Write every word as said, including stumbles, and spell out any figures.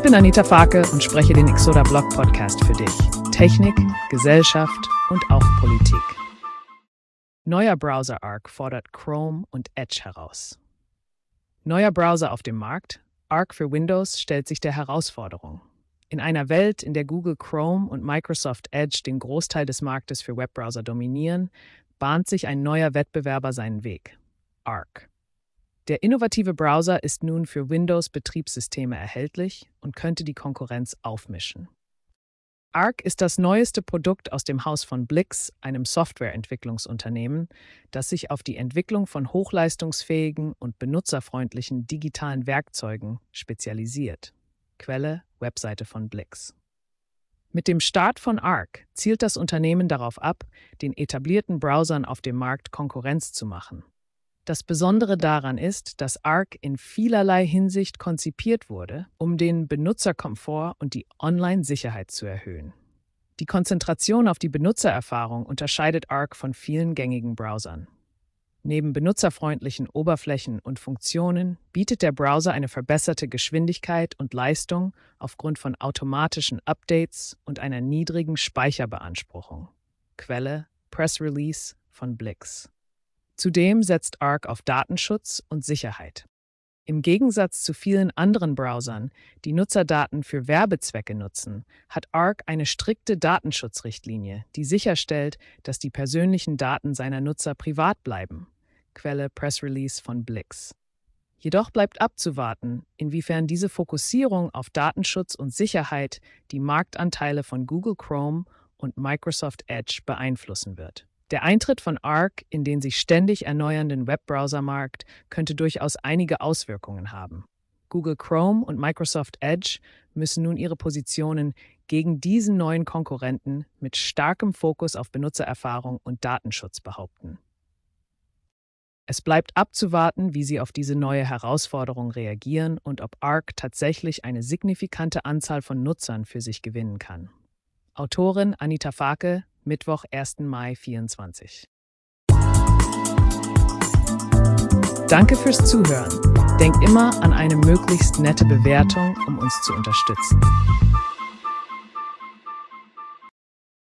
bin Anita Farke und spreche den Exoda Blog Podcast für dich. Technik, Gesellschaft und auch Politik. Neuer Browser Arc fordert Chrome und Edge heraus. Neuer Browser auf dem Markt, Arc für Windows, stellt sich der Herausforderung. In einer Welt, in der Google Chrome und Microsoft Edge den Großteil des Marktes für Webbrowser dominieren, bahnt sich ein neuer Wettbewerber seinen Weg: Arc. Der innovative Browser ist nun für Windows-Betriebssysteme erhältlich und könnte die Konkurrenz aufmischen. Arc ist das neueste Produkt aus dem Haus von Blix, einem Softwareentwicklungsunternehmen, das sich auf die Entwicklung von hochleistungsfähigen und benutzerfreundlichen digitalen Werkzeugen spezialisiert. Quelle: Webseite von Blix. Mit dem Start von Arc zielt das Unternehmen darauf ab, den etablierten Browsern auf dem Markt Konkurrenz zu machen. Das Besondere daran ist, dass Arc in vielerlei Hinsicht konzipiert wurde, um den Benutzerkomfort und die Online-Sicherheit zu erhöhen. Die Konzentration auf die Benutzererfahrung unterscheidet Arc von vielen gängigen Browsern. Neben benutzerfreundlichen Oberflächen und Funktionen bietet der Browser eine verbesserte Geschwindigkeit und Leistung aufgrund von automatischen Updates und einer niedrigen Speicherbeanspruchung. Quelle: Press Release von Blix. Zudem setzt Arc auf Datenschutz und Sicherheit. Im Gegensatz zu vielen anderen Browsern, die Nutzerdaten für Werbezwecke nutzen, hat Arc eine strikte Datenschutzrichtlinie, die sicherstellt, dass die persönlichen Daten seiner Nutzer privat bleiben. Quelle: Press Release von Blix. Jedoch bleibt abzuwarten, inwiefern diese Fokussierung auf Datenschutz und Sicherheit die Marktanteile von Google Chrome und Microsoft Edge beeinflussen wird. Der Eintritt von Arc in den sich ständig erneuernden Webbrowsermarkt könnte durchaus einige Auswirkungen haben. Google Chrome und Microsoft Edge müssen nun ihre Positionen gegen diesen neuen Konkurrenten mit starkem Fokus auf Benutzererfahrung und Datenschutz behaupten. Es bleibt abzuwarten, wie sie auf diese neue Herausforderung reagieren und ob Arc tatsächlich eine signifikante Anzahl von Nutzern für sich gewinnen kann. Autorin Anita Farke, Mittwoch, ersten Mai vierundzwanzig. Danke fürs Zuhören. Denk immer an eine möglichst nette Bewertung, um uns zu unterstützen.